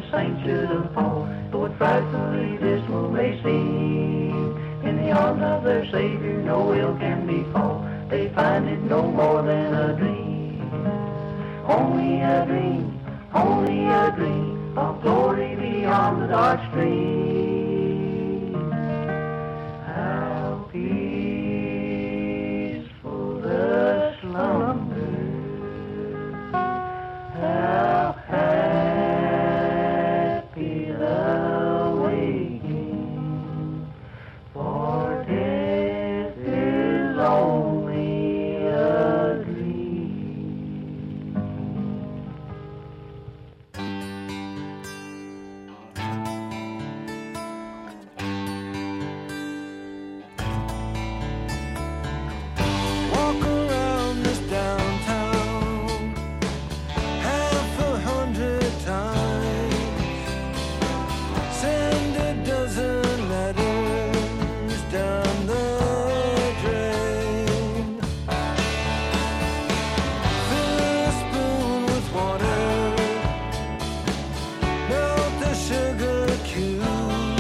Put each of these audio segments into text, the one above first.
the saints should have fallen. Though it frightfully dismal may seem, in the arms of their Savior no ill can befall. They find it no more than a dream, only a dream, only a dream of glory beyond the dark stream. How peaceful the slumber, how happy the waking, for death is only a dream. Walk around this downtown 100 times. Send a dozen letters down the drain. Fill a spoon with water, melt the sugar cube,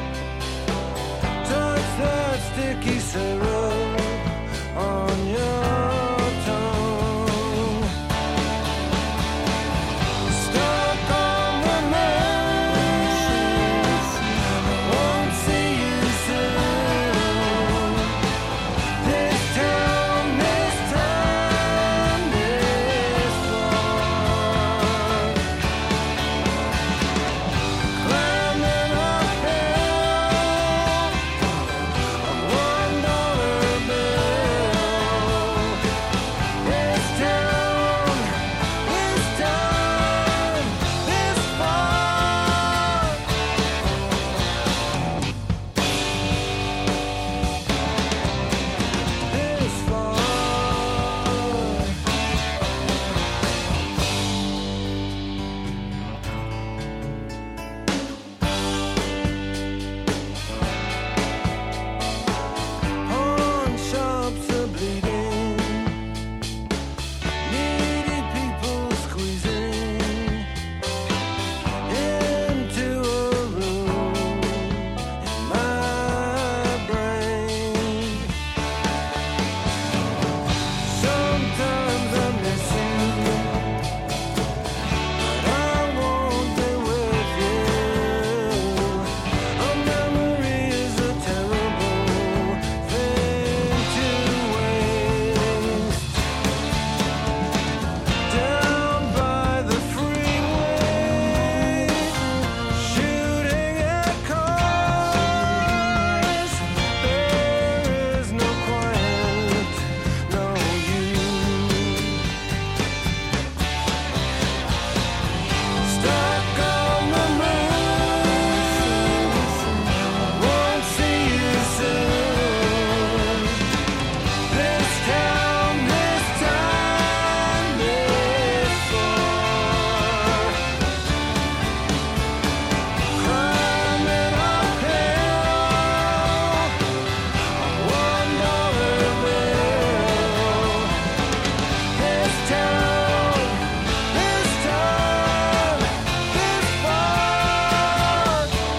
touch that sticky syrup on your tongue. Stuck on the moon, won't see you soon. This town, this time, this far. Climbing uphill, a $1 bill. This town, this time, this far. This far. Pawn shops are bleeding, needy people squeezing into a room in my brain. Sometimes I miss you, but I won't be with you. A memory is a terrible thing to waste. Down by the freeway, shooting at cars. There is no quiet, no you. Stuck on the moon, won't see you soon. This town, this time, this far. Climbing uphill, $1 bill. This town, this time, this far.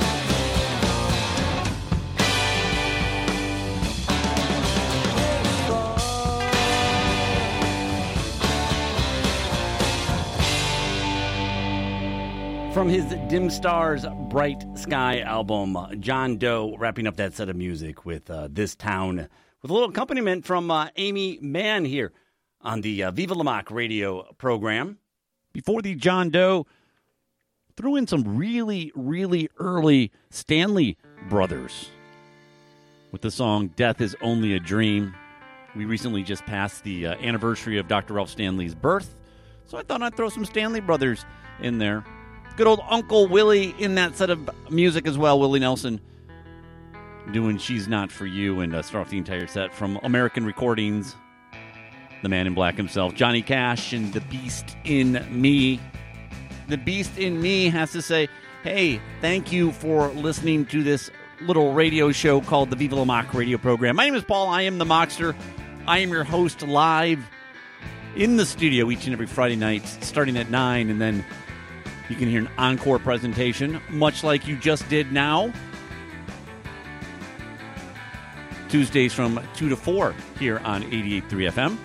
From his Dim Stars, Bright Sky album, John Doe wrapping up that set of music with This Town, with a little accompaniment from Amy Mann here on the Viva La Mock radio program. Before the John Doe, threw in some really, really early Stanley Brothers with the song Death is Only a Dream. We recently just passed the anniversary of Dr. Ralph Stanley's birth, so I thought I'd throw some Stanley Brothers in there. Good old Uncle Willie in that set of music as well. Willie Nelson doing She's Not For You, and start off the entire set from American Recordings, the man in black himself, Johnny Cash, and The Beast in Me. The Beast in Me has to say, hey, thank you for listening to this little radio show called the Viva La Mock radio program. My name is Paul. I am the Mockster. I am your host live in the studio each and every Friday night, starting at 9, and then You can hear an encore presentation, much like you just did now. Tuesdays from 2 to 4 here on 88.3 FM.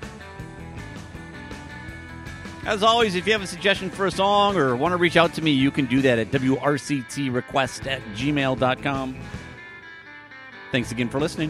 As always, if you have a suggestion for a song or want to reach out to me, you can do that at wrctrequest@gmail.com. Thanks again for listening.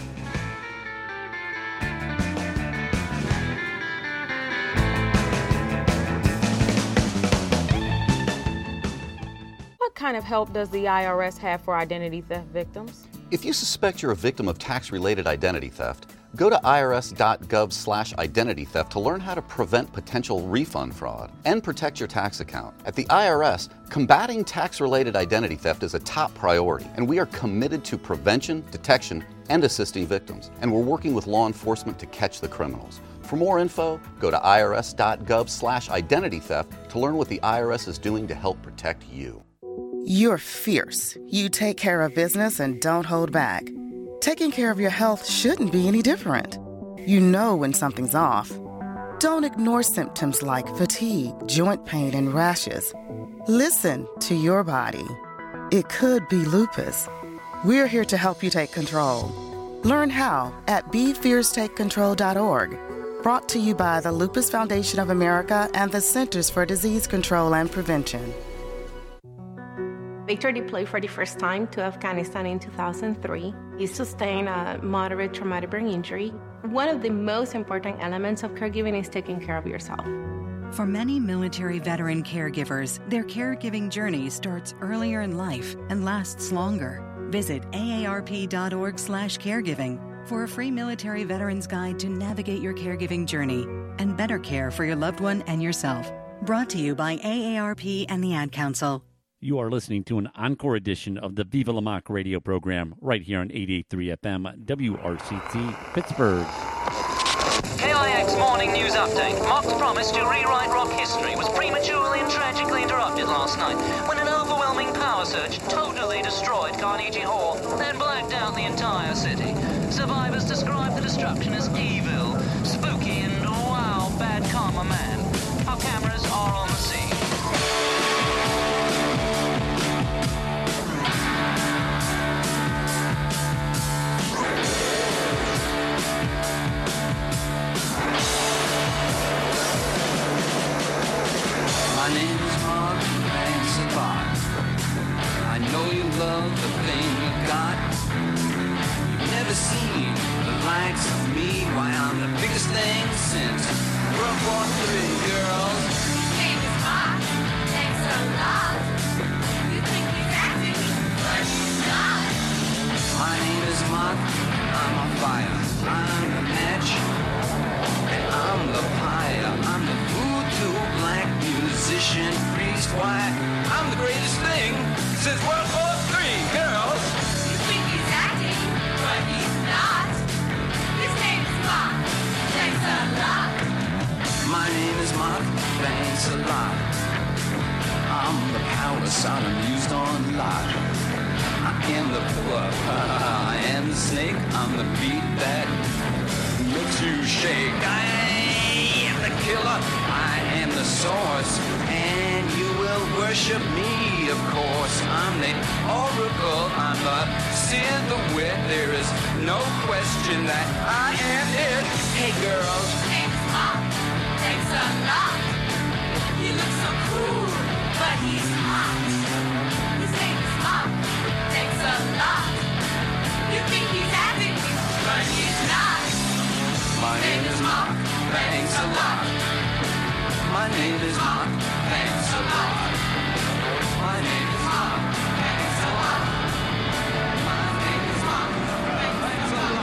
What kind of help does the IRS have for identity theft victims? If you suspect you're a victim of tax-related identity theft, go to irs.gov/identity theft to learn how to prevent potential refund fraud and protect your tax account. At the IRS, combating tax-related identity theft is a top priority, and we are committed to prevention, detection, and assisting victims. And we're working with law enforcement to catch the criminals. For more info, go to irs.gov/identity theft to learn what the IRS is doing to help protect you. You're fierce. You take care of business and don't hold back. Taking care of your health shouldn't be any different. You know when something's off. Don't ignore symptoms like fatigue, joint pain, and rashes. Listen to your body. It could be lupus. We're here to help you take control. Learn how at BeFierceTakeControl.org. Brought to you by the Lupus Foundation of America and the Centers for Disease Control and Prevention. Victor deployed for the first time to Afghanistan in 2003. He sustained a moderate traumatic brain injury. One of the most important elements of caregiving is taking care of yourself. For many military veteran caregivers, their caregiving journey starts earlier in life and lasts longer. Visit aarp.org/caregiving for a free military veterans guide to navigate your caregiving journey and better care for your loved one and yourself. Brought to you by AARP and the Ad Council. You are listening to an encore edition of the Viva La Mock radio program right here on 88.3 FM WRCT Pittsburgh. KIX Morning News Update. Mock's promise to rewrite rock history was prematurely and tragically interrupted last night when an overwhelming power surge totally destroyed Carnegie Hall and blacked out the entire city. Survivors describe the destruction as evil, spooky, and wow, bad karma man. Our cameras are on the scene. My name is Mark, thanks a lot. I know you love the thing you got. You've never seen the likes of me. Why, I'm the biggest thing since World War III, girls. His name is Mark, thanks a lot. You think he's acting, but he's not. My name is Mark, I'm a fire. I'm the match, and I'm the pyre. I'm the voodoo black musician priest. Why, I'm the greatest thing since World War III, girls. You think he's acting, but he's not. His name is Mark, thanks a lot. My name is Mark, thanks a lot. I'm the power Sodom used on Lot. I am the pillar, I am the snake. I'm the beat that makes you shake. I am the killer, I am the source, and you will worship me, of course. I'm the oracle, I'm the seer, the wit. There is no question that I am it. Hey girls, His name is Mark, thanks a lot. He looks so cool, but he's hot. His name is Mark, thanks a lot. You think he's acting, but he's not. my name is Mark, thanks a lot. My name is Mark, thanks a lot. My name is Mark, thanks a lot. My name is Mark, thanks a lot.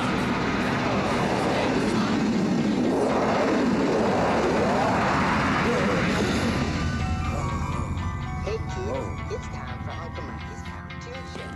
Hey kids, it's time for Uncle Mikey's Cartoon Show.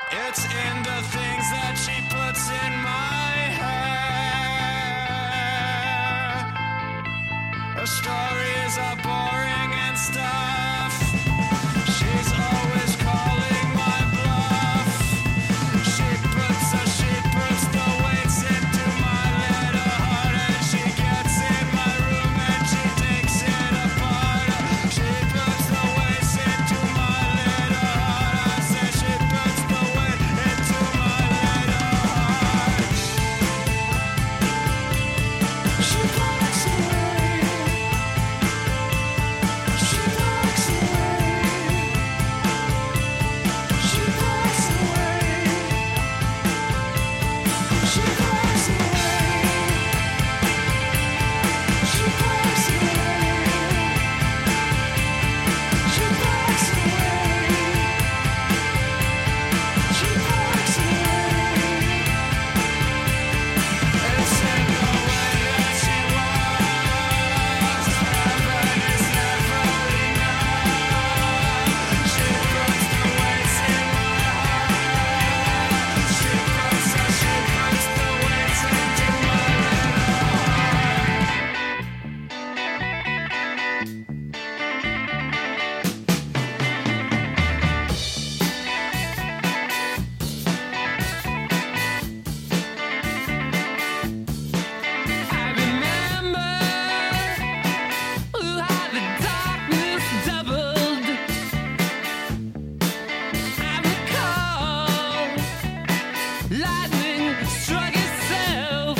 It's in the things that she puts in my hair. Her stories are boring and stuff. She's always calling my bluff. She puts the weights into my little heart, and she gets in my room and she takes it apart. She puts the weights into my little heart. I said she puts the weight into my little heart. She walks away. She walks away. She walks away. She walks away. She walks away. She walks away. She walks away. It's in the way that she walks. Heaven is never enough. She puts the weights in my heart. She puts the weights into my I remember how the darkness doubled. I recall lightning struck itself.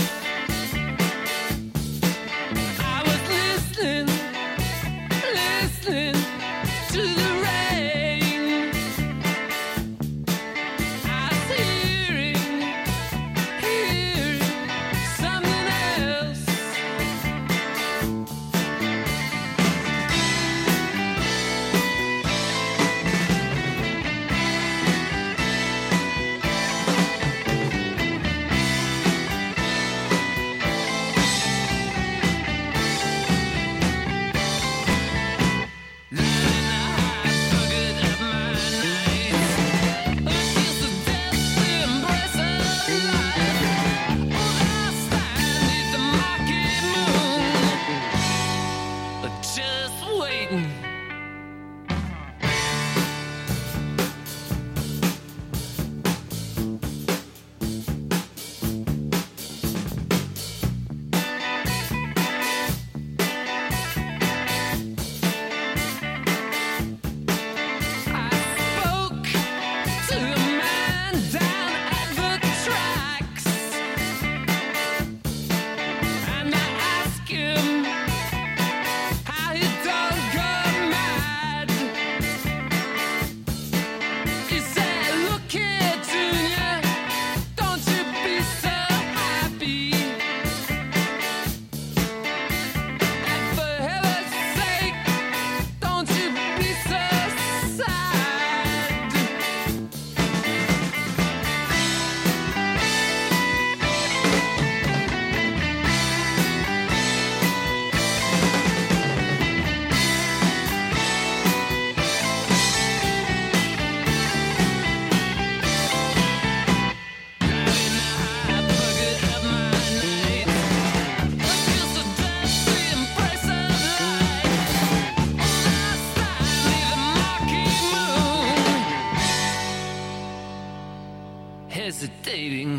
I was listening to the rain. I was hearing something else. Just waiting. I spoke to a man down at the tracks, and I asked him how he don't go mad. He said, "Look here, Junior, don't you be so happy. And for heaven's sake, don't you be so sad." Hesitating.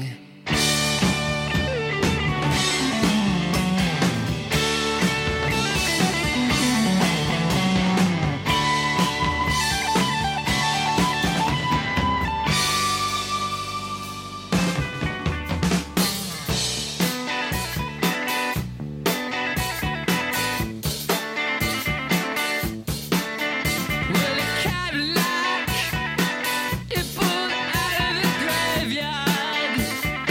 Well, the Cadillac, it pulled out of the graveyard.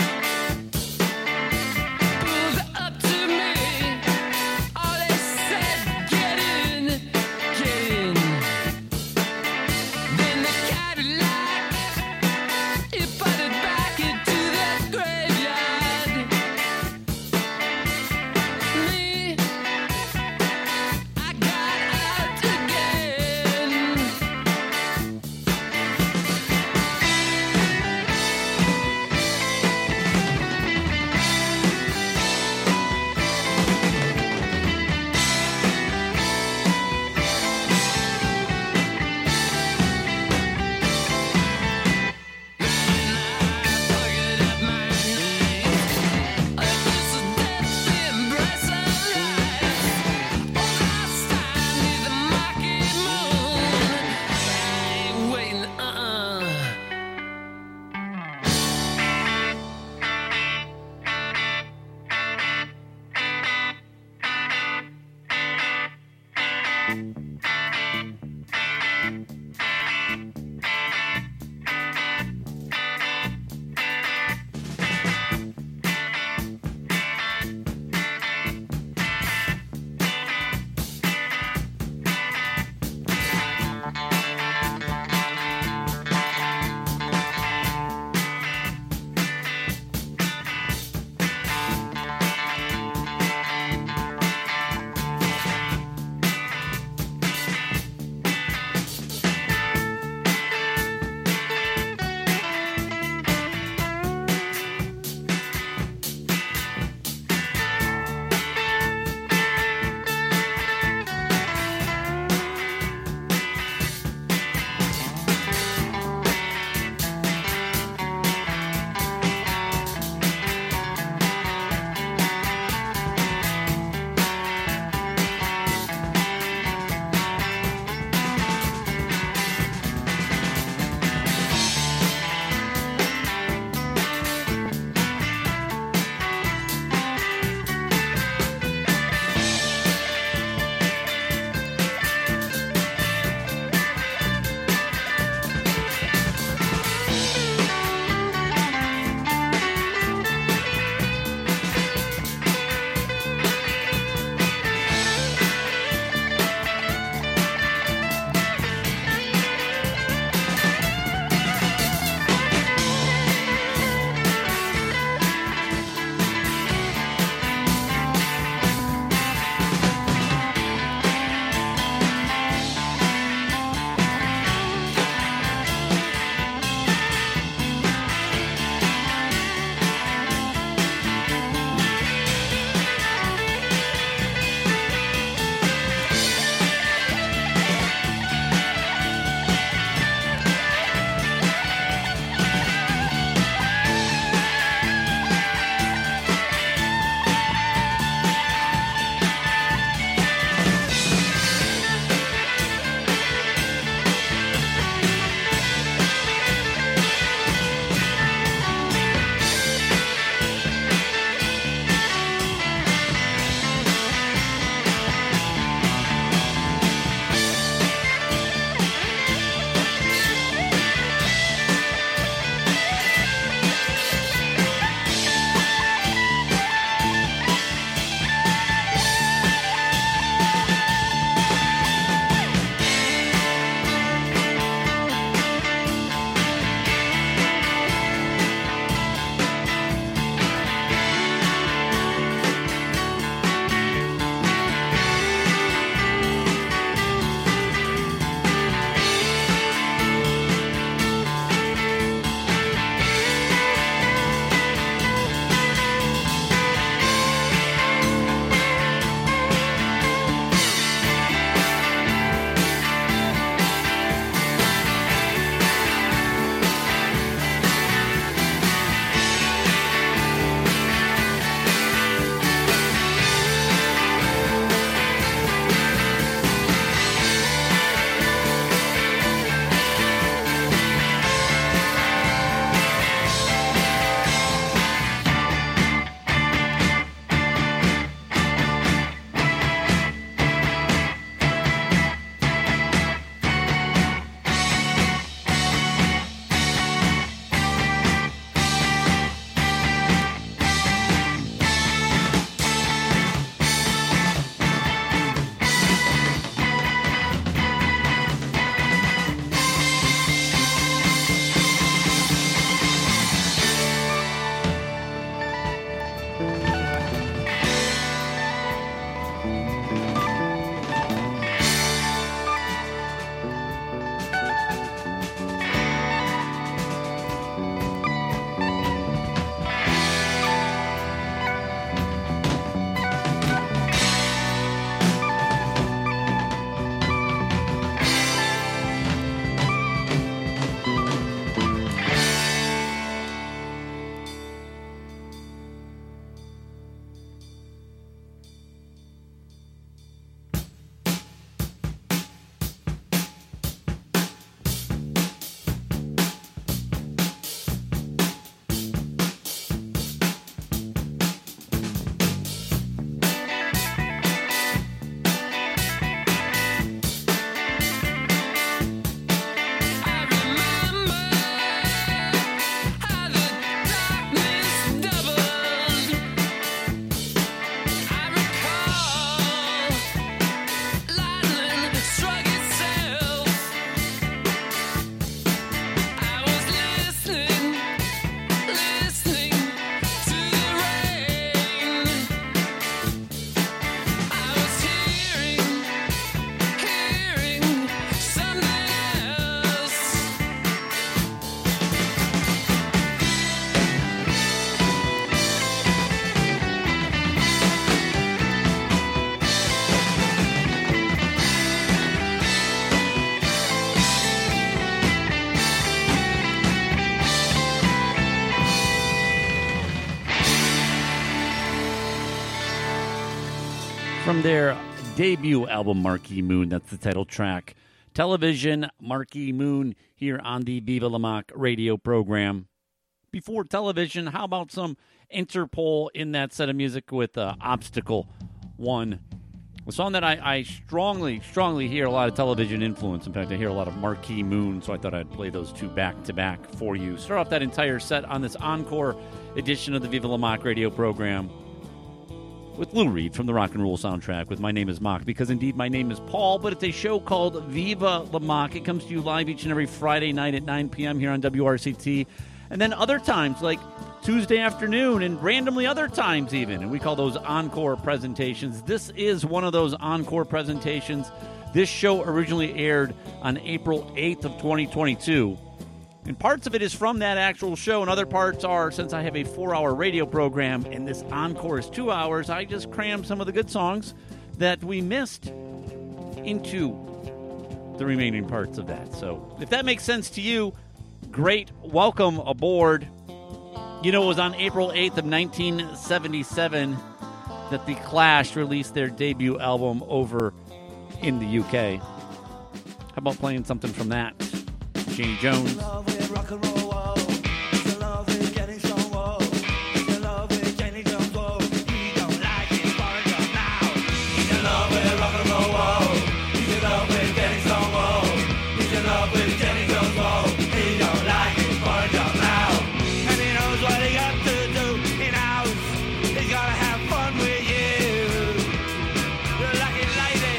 From their debut album, Marquee Moon, that's the title track. Television, Marquee Moon, here on the Viva La Mock radio program. Before television, how about some Interpol in that set of music with Obstacle 1? A song that I strongly hear a lot of television influence. In fact, I hear a lot of Marquee Moon, so I thought I'd play those two back-to-back for you. Start off that entire set on this encore edition of the Viva La Mock radio program with Lou Reed from the Rock and Roll soundtrack with My Name is Mock, because indeed my name is Paul, but it's a show called Viva La Mock. It comes to you live each and every Friday night at 9 p.m. here on WRCT, and then other times like Tuesday afternoon and randomly other times even, and we call those encore presentations. This is one of those encore presentations. This show originally aired on April 8th of 2022. And parts of it is from that actual show, and other parts are, since I have a 4-hour radio program and this encore is 2 hours, I just crammed some of the good songs that we missed into the remaining parts of that. So if that makes sense to you, great. Welcome aboard. You know, it was on April 8th of 1977 that The Clash released their debut album over in the UK. How about playing something from that? Jane Jones. Rock and roll, whoa. It's a love with getting so whoa. It's a love with Jenny Jones, whoa. He don't like it, foreign job now. He's in love with rock and roll, whoa. He's in love with getting so whoa. He's in love with Jenny Jones, whoa. He don't like it, foreign job now. And he knows what he got to do. He knows he's gotta have fun with you. You're a lucky lady.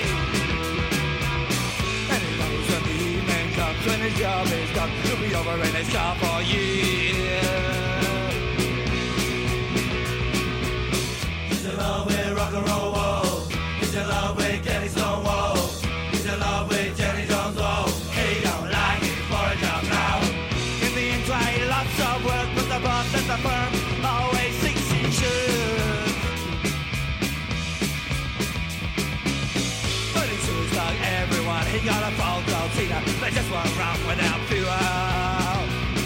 And he knows when the evening comes, when his job is done, he'll be over in his car for years. He's in love with rock and roll, whoa. He's in love with getting slow, whoa. He's in love with Jenny Jones, whoa. He don't like it for a job now. In the inside, lots of work, but the boss at the firm always thinks he should. But he seems like everyone, he got a fault, don't see that. They just won't run without fuel.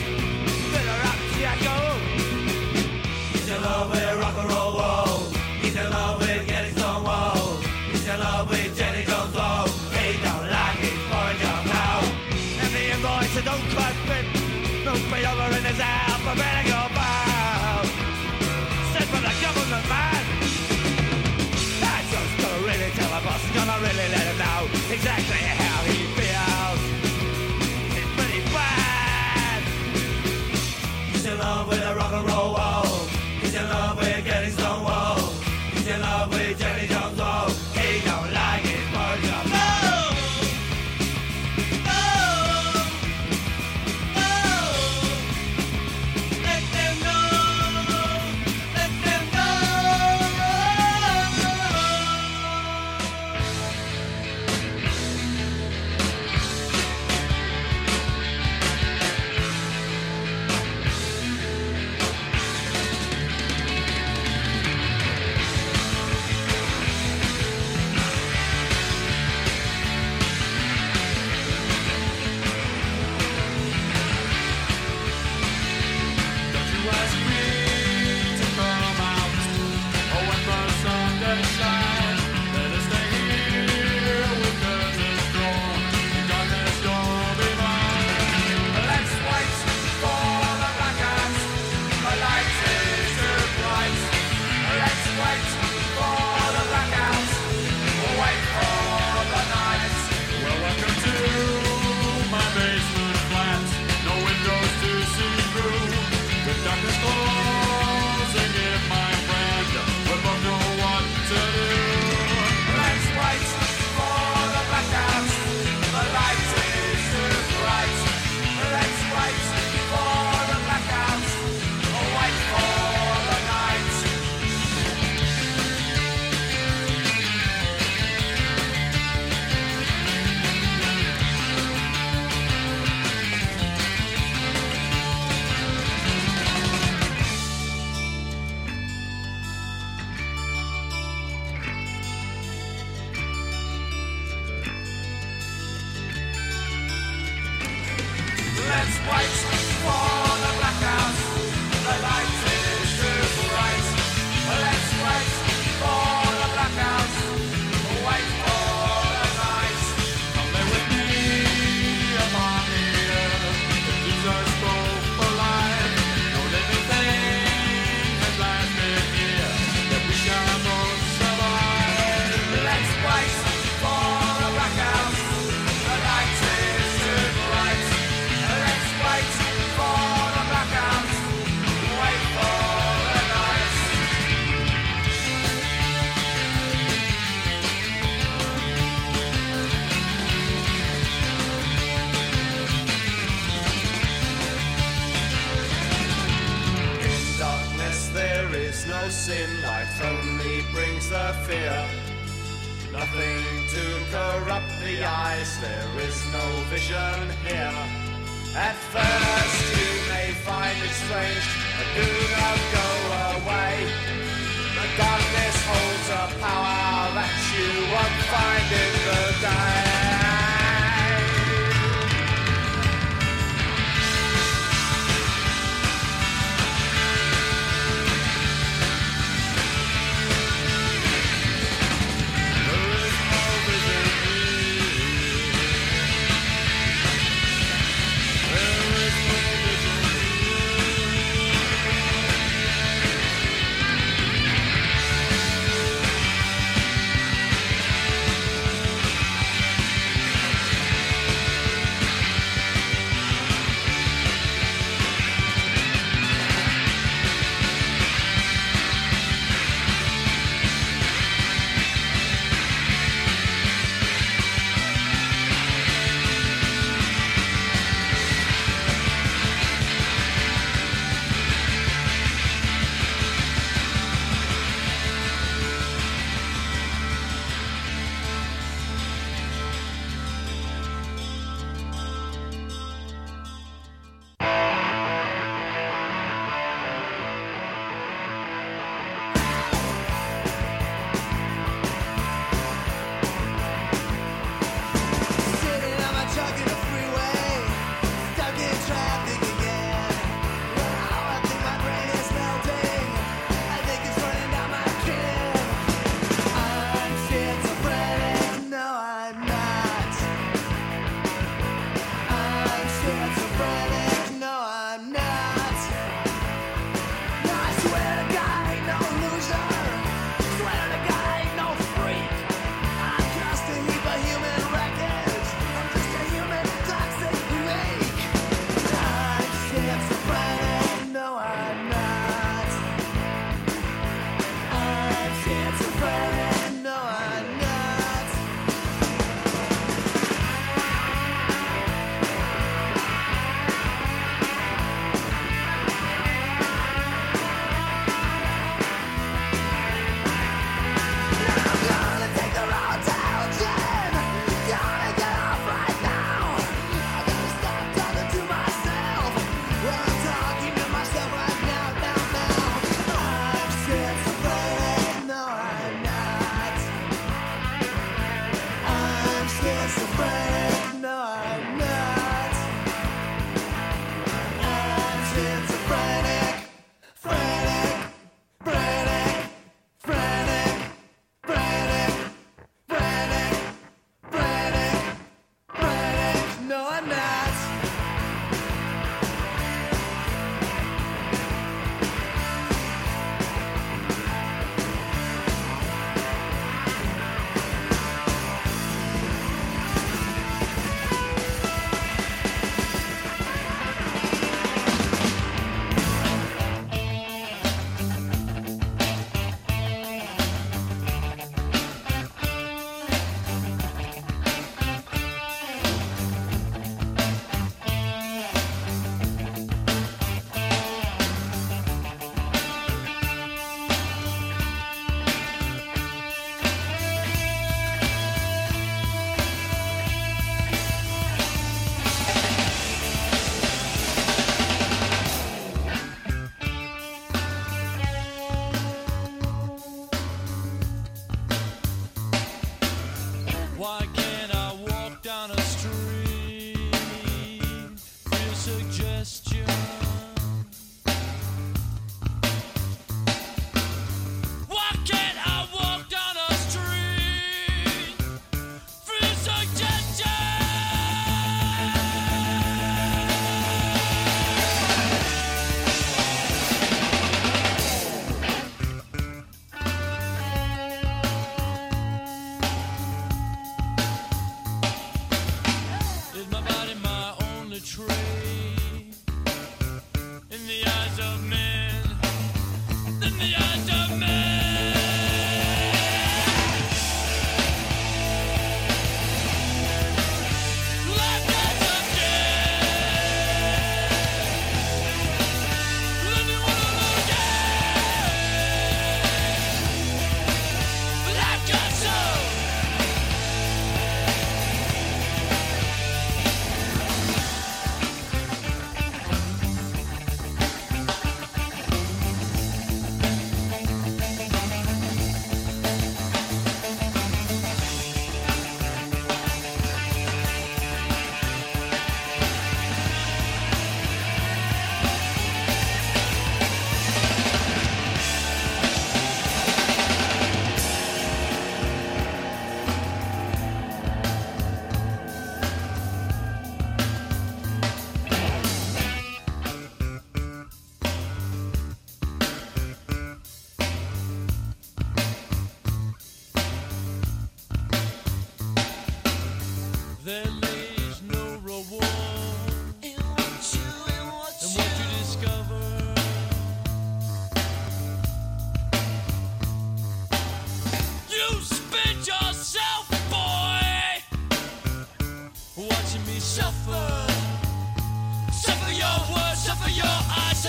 He's in love with rock and roll, whoa. He's in love with getting some, whoa. He's in love with Jenny Jones, whoa. He don't like it for a job now. And the invoice that don't quite fit, no pay over in his alphabetical bow. Sent from the government man. I just gonna really tell the boss, gonna really let him know exactly how he feels. It's pretty bad. He's in love with a rock and roll, whoa. He's in love with getting stoned, whoa. He's in love with Jenny Jones, whoa. He don't like it for a job. No! No! No! Let them know! Let them know! is no sin, light only brings the fear. Nothing to corrupt the eyes, there is no vision here. At first you may find it strange, but do not go away. The darkness holds a power that you won't find in the day.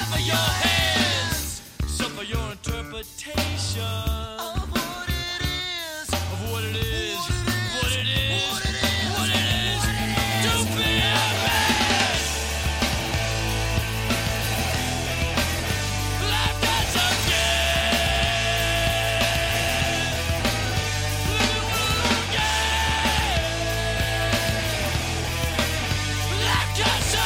suffer your hands, suffer your interpretation of what it is, of what it is, what it is, what it is to be a man. Life does again. Life does so.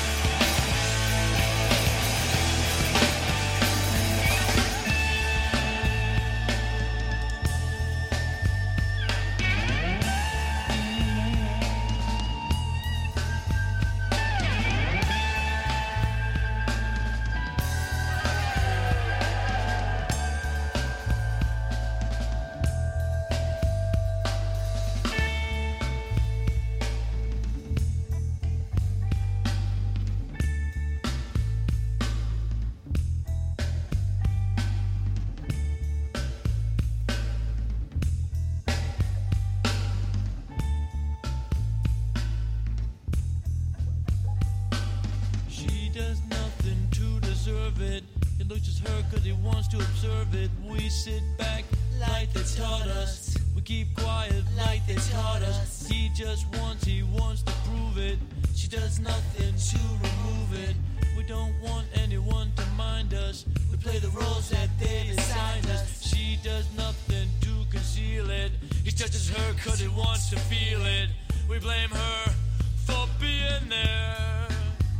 She does nothing to deserve it. It looks just her cause he wants to observe it. We sit back like they taught us. We keep quiet like they taught us. He wants to prove it. She does nothing to remove it. We don't want anyone to mind us. We play the roles that they assigned us. She does nothing to conceal it. He touches her cause he wants to feel it. We blame her for being there.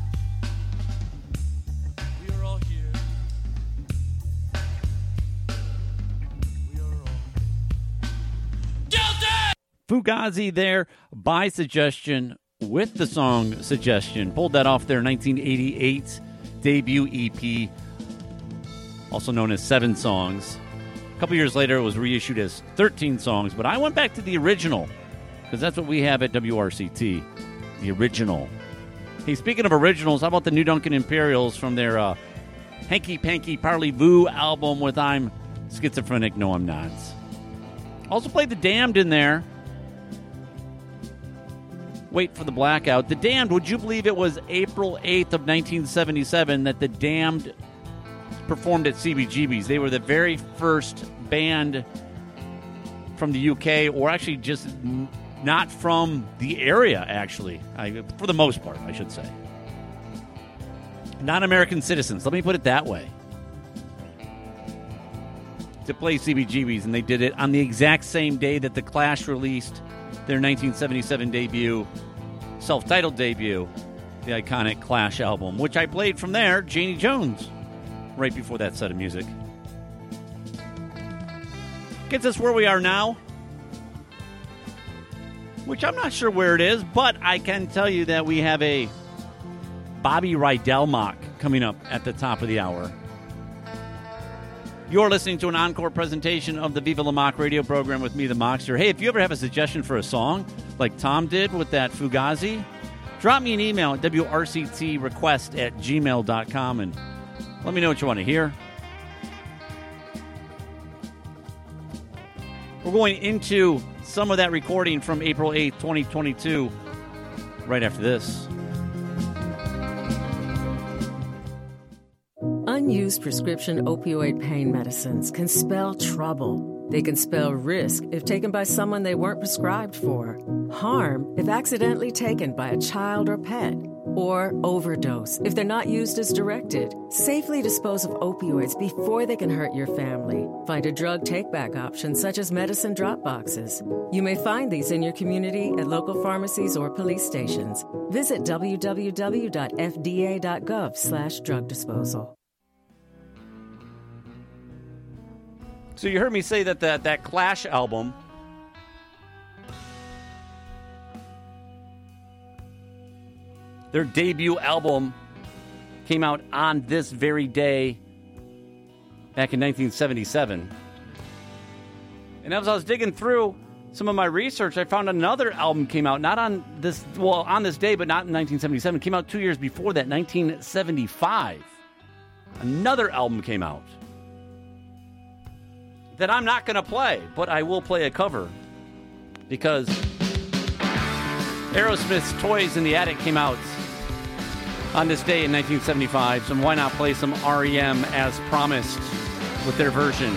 We are all here. We are all guilty! Fugazi there by suggestion with the song Suggestion. Pulled that off their 1988 debut EP, also known as 7 Songs. A couple years later, it was reissued as 13 Songs, but I went back to the original because that's what we have at WRCT, the original. Hey, speaking of originals, how about the New Duncan Imperials from their Hanky Panky Parley-Vous album with I'm Schizophrenic, No I'm Not. Also played The Damned in there. Wait for the Blackout. The Damned, would you believe it was April 8th of 1977 that The Damned performed at CBGB's? They were the very first band from the UK, or actually just not from the area, actually. For the most part, I should say. Non-American citizens, let me put it that way. To play CBGB's, and they did it on the exact same day that The Clash released their 1977 debut, self-titled debut, the iconic Clash album, which I played from there, Janie Jones, right before that set of music. Gets us where we are now, which I'm not sure where it is, but I can tell you that we have a Bobby Rydell mock coming up at the top of the hour. You're listening to an encore presentation of the Viva La Mock radio program with me, the Mockster. Hey, if you ever have a suggestion for a song, like Tom did with that Fugazi, drop me an email at wrctrequest@gmail.com and let me know what you want to hear. We're going into some of that recording from April 8th, 2022, right after this. Unused prescription opioid pain medicines can spell trouble. They can spell risk if taken by someone they weren't prescribed for, harm if accidentally taken by a child or pet, or overdose if they're not used as directed. Safely dispose of opioids before they can hurt your family. Find a drug take-back option such as medicine drop boxes. You may find these in your community at local pharmacies or police stations. Visit www.fda.gov/drug disposal. So you heard me say that Clash album their debut album came out on this very day back in 1977. And as I was digging through some of my research, I found another album came out, not on this, well, on this day, but not in 1977. It came out 2 years before that, 1975. Another album came out that I'm not going to play, but I will play a cover because Aerosmith's Toys in the Attic came out On this day in 1975, so why not play some REM as promised with their version?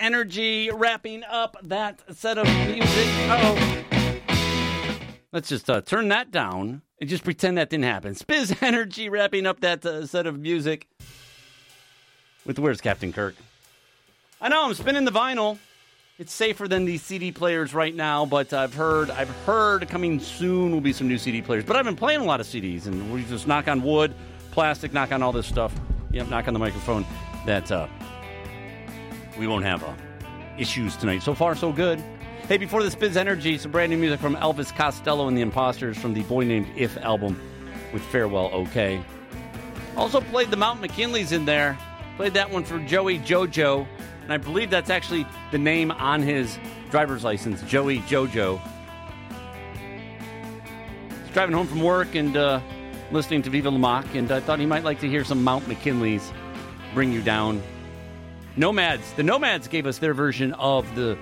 Energy wrapping up that set of music. Uh-oh. Let's just turn that down and just pretend that didn't happen. Spiz Energy wrapping up that set of music with Where's Captain Kirk? I know, I'm spinning the vinyl. It's safer than these CD players right now, but I've heard coming soon will be some new CD players. But I've been playing a lot of CDs, and we just knock on wood, plastic, knock on all this stuff. Yep, knock on the microphone. That we won't have issues tonight. So far, so good. Hey, before the Spiz Energy, some brand new music from Elvis Costello and the Imposters from the Boy Named If album with Farewell OK. Also played the Mount McKinleys in there. Played that one for Joey Jojo. And I believe that's actually the name on his driver's license, Joey Jojo. He's driving home from work and listening to Viva La Mock, and I thought he might like to hear some Mount McKinleys bring you down. Nomads. The Nomads gave us their version of the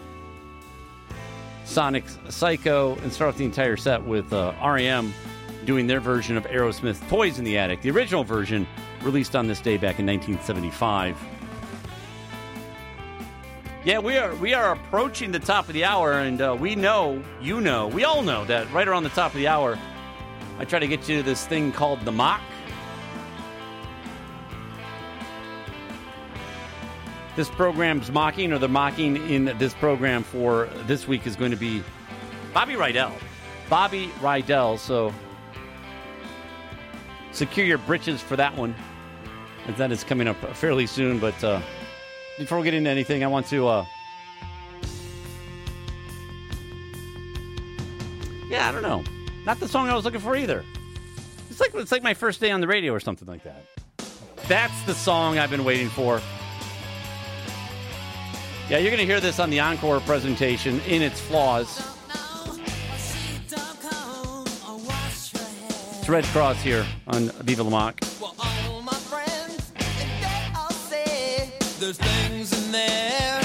Sonic's Psycho, and start off the entire set with R.E.M. doing their version of Aerosmith's Toys in the Attic. The original version released on this day back in 1975. Yeah, we are approaching the top of the hour, and we know, we all know that right around the top of the hour, I try to get you to this thing called the Mock. This program's mocking, or the mocking in this program for this week is going to be Bobby Rydell. Bobby Rydell, so secure your britches for that one, as that is coming up fairly soon. But before we get into anything, I want to I don't know. Not the song I was looking for either. It's like my first day on the radio or something like that. That's the song I've been waiting for. Yeah, you're going to hear this on the encore presentation in its flaws. It's Red Cross here on Viva La Mock. There's things in there.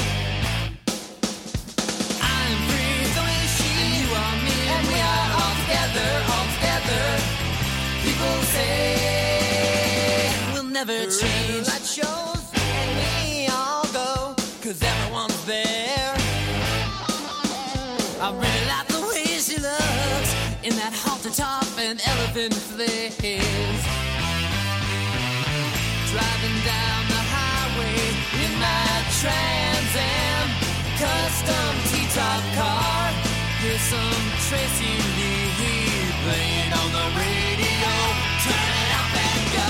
I'm free, so is she. And you are me, and we are all together. People say we'll never change. That shows, and we all go, 'cause everyone's there. I really like the way she looks in that halter top and elephant flares. Driving down the highway in my Trans Am custom T-top car. Here's some Tracy Lee playing on the radio. Turn it up and go.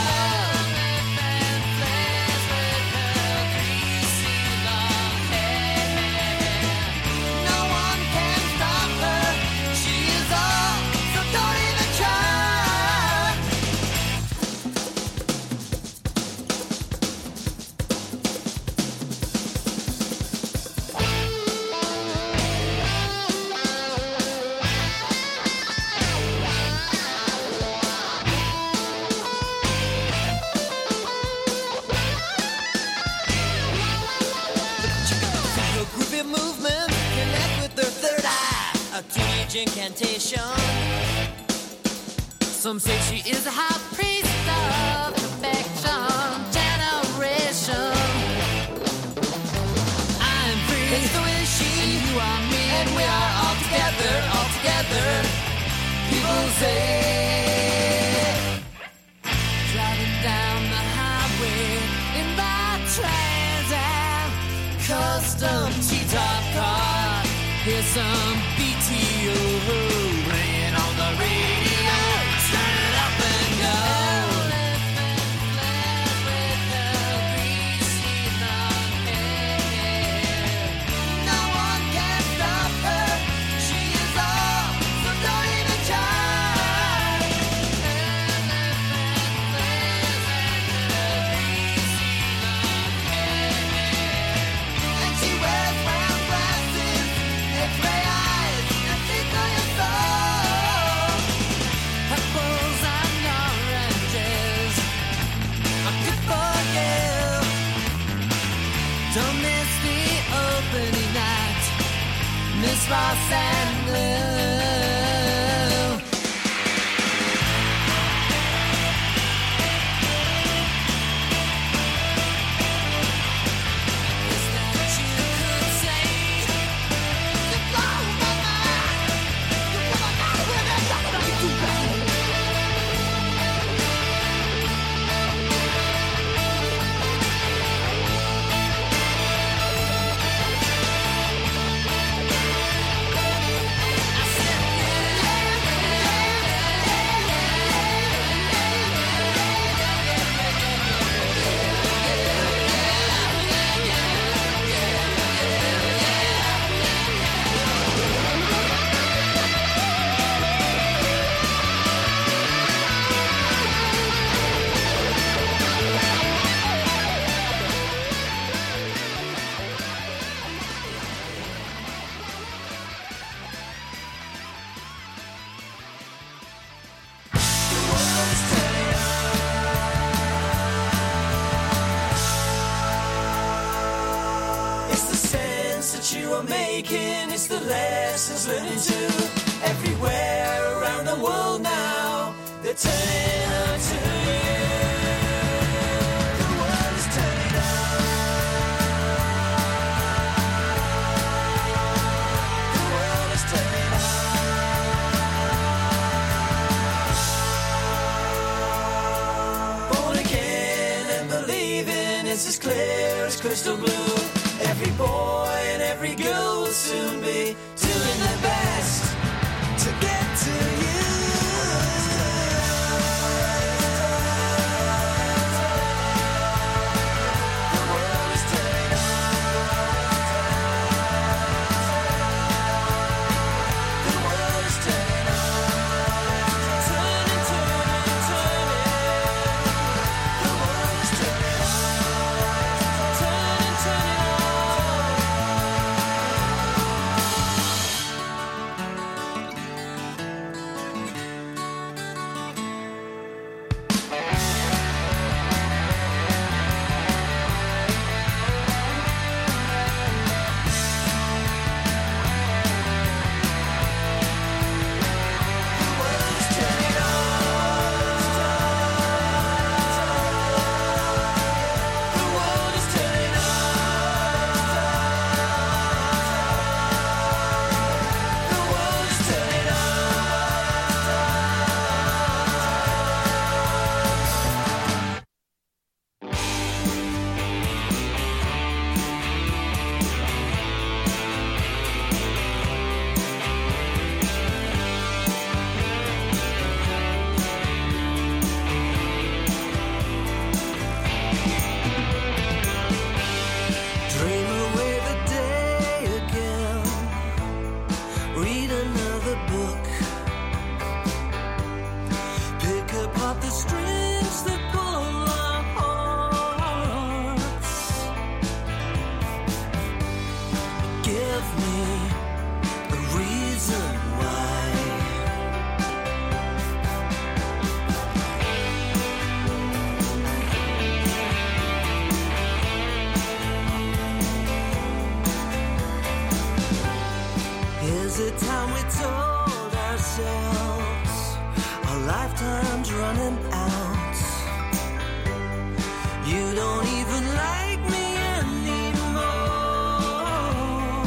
No one can stop her. She is all, so don't even try. Movement, connect with their third eye, a teenage incantation. Some say she is a high priest of perfection, generation. I'm free, so is she, and you are me, and we are all together. People say, driving down the highway in my Trans Am custom T-top car. Here's some BTO playing on the radio. Turn it up and go. No one can stop her. She is all, so don't even try. And she wears round glasses, X-ray eyes, and see through your soul. Apples and oranges, are good for you. Don't miss the opening night, Miss Ross and Lou. Is that you? speaking, it's the lessons learning too. Everywhere around the world now, they're turning up to you. The world is turning up. The world is turning up. Born again and believing it's as clear as crystal blue. Every boy and every girl will soon be doing their best to get to you. The world is turning up. The world is turning up. Turning, turning, turning. The world is turning up. Turning, turning up. Dream away the day again. Read another book. Pick apart the strings that pull our hearts. Give me a reason why. Is it time we told ourselves our lifetime's running out? You don't even like me anymore.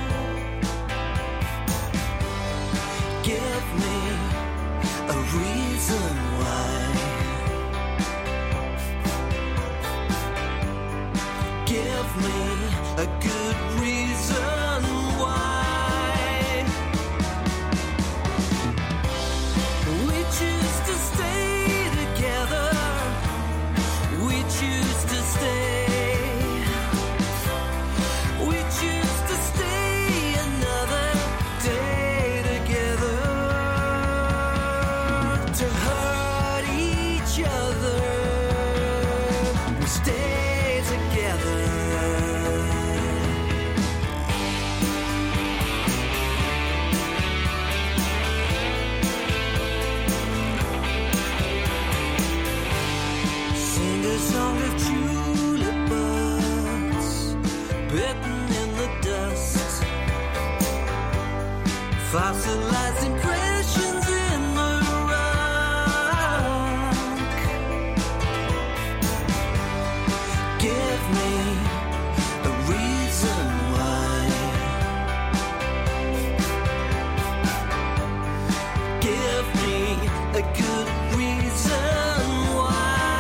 Give me a reason why. Give me a good reason why. We choose to stay together. We choose to stay. We choose to stay another day together. To hurt each other. We stay together. Sing a song of tulip buds bitten in the dust. Fossilized impressions in the rock. Give me a reason why. Give me a good reason why.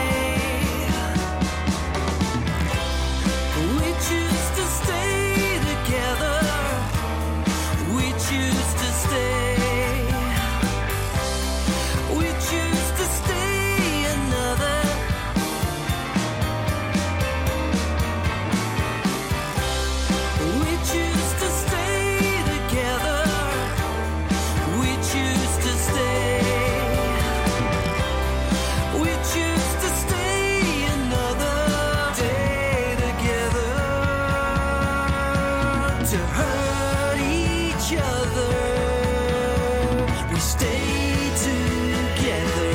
We choose to stay together. We choose to stay. We choose to stay another. We choose to stay together. We choose to stay. We choose to stay another day together. To hurt each other. We stay together.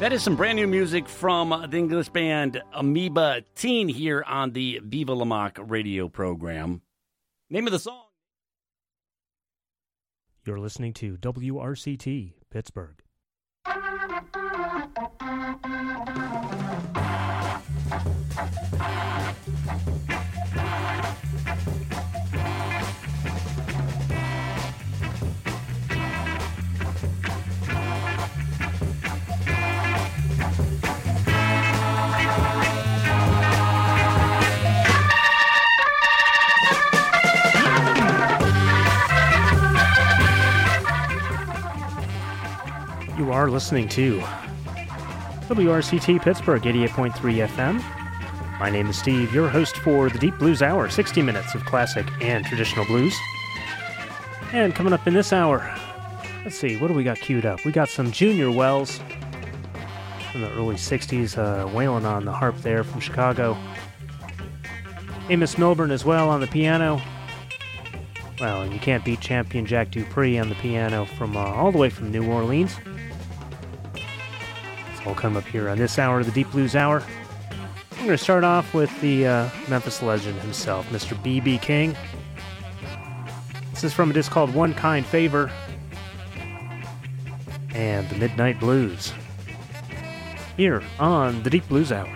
That is some brand new music from the English band Amoeba Teen here on the Viva La Mock radio program. Name of the song. You're listening to WRCT, Pittsburgh. You are listening to WRCT Pittsburgh 88.3 FM. My name is Steve, your host for the Deep Blues Hour, 60 minutes of classic and traditional blues. And coming up in this hour, let's see, what do we got queued up? We got some Junior Wells from the early 60s, wailing on the harp there from Chicago. Amos Milburn as well on the piano. Well, and you can't beat champion Jack Dupree on the piano from all the way from New Orleans. We'll come up here on this hour of the Deep Blues Hour. I'm going to start off with the Memphis legend himself, Mr. B.B. King. This is from a disc called One Kind Favor and the Midnight Blues. Here on the Deep Blues Hour.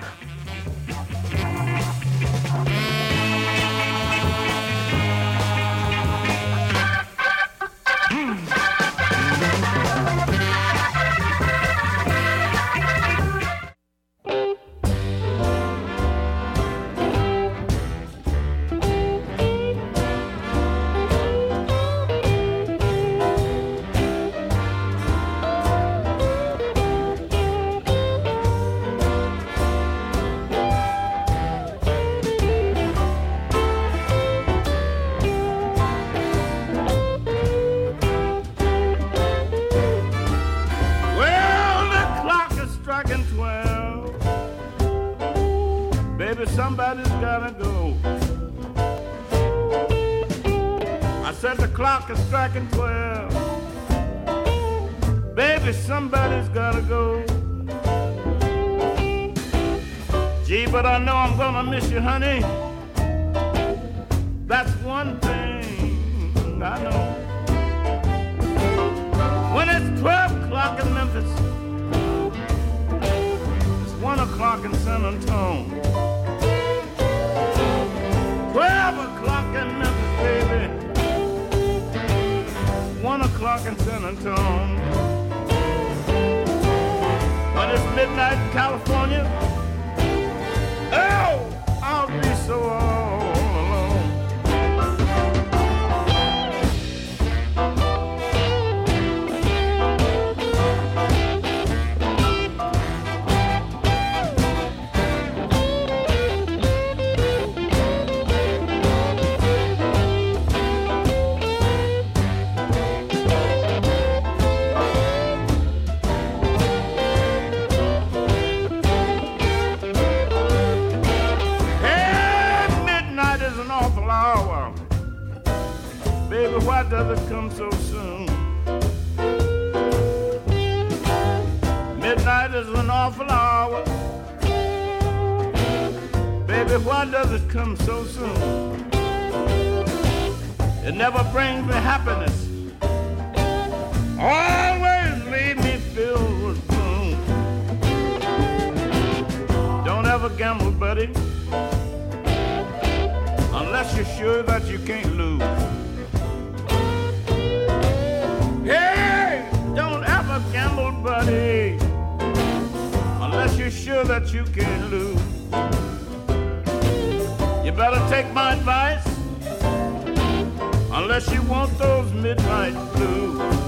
Somebody's gotta go. I said the clock is striking 12. Baby, somebody's gotta go. Gee, but I know I'm gonna miss you, honey. That's one thing I know. When it's 12 o'clock in Memphis, it's 1 o'clock in San Antonio. 12 o'clock in Memphis, baby. 1 o'clock in San Antonio. When it's midnight in California, oh, I'll be so all alone. Baby, why does it come so soon? Midnight is an awful hour. Baby, why does it come so soon? It never brings me happiness. Always leave me filled with gloom. Don't ever gamble, buddy, unless you're sure that you can't lose. Hey, don't ever gamble, buddy, unless you're sure that you can't lose. You better take my advice, unless you want those midnight blues.